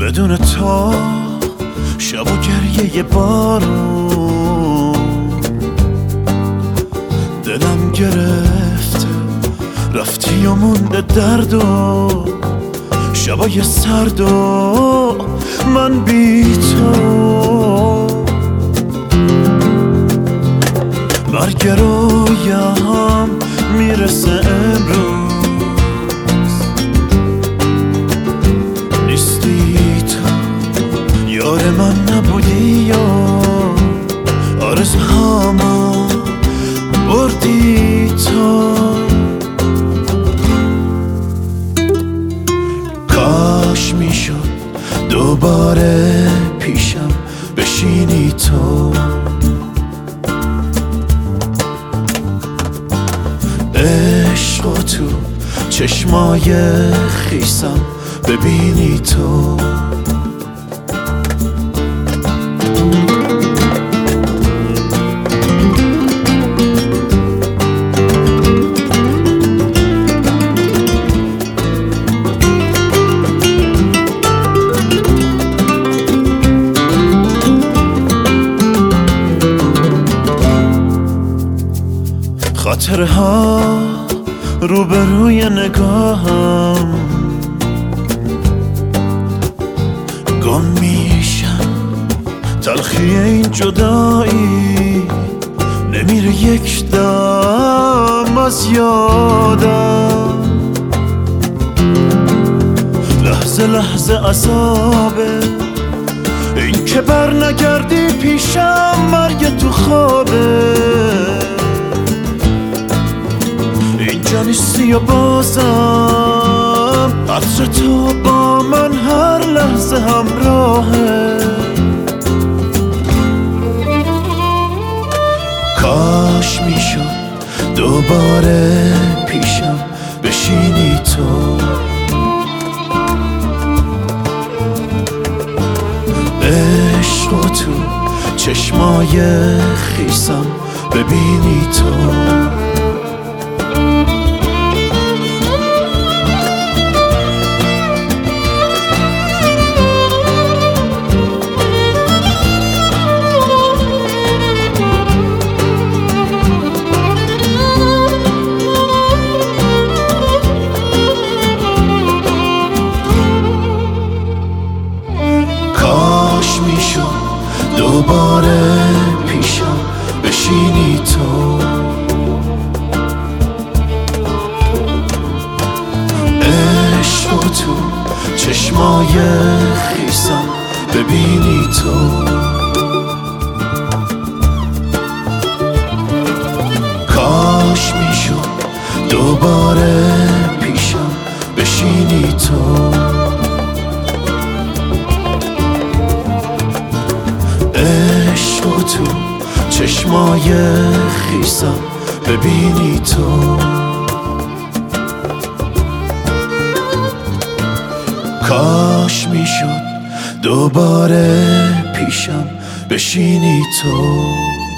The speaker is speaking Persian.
بدون تو شب و گریه بارون دلم گرفته رفتی و مونده درد و شبای سرد و من بی تو مرگ رویم میرسه امروز نیستی تو یار من نبودی یا آرزوهامو بردی تو کاش میشد دوباره پیشم بشینی تو عشق و تو چشمای خیسم ببینی تو خاطرها روبروی نگاهم گم میشم تلخی این جدایی نمیره یک دم از یادم لحظه لحظه عذابه این که بر نگردی پیشم مرگ تو خوابه اینجا نیستی و بازم عطر تو با من هر لحظه همراهه کاش میشد دوباره پیشم بشینی تو عشق و تو چشمای خیسم ببینی تو دوباره پیشم بشینی تو عشق و تو چشمای خیسم ببینی تو کاش میشد دوباره پیشم بشینی تو عشق و تو چشمای خیسم ببینی تو کاش میشد دوباره پیشم بشینی تو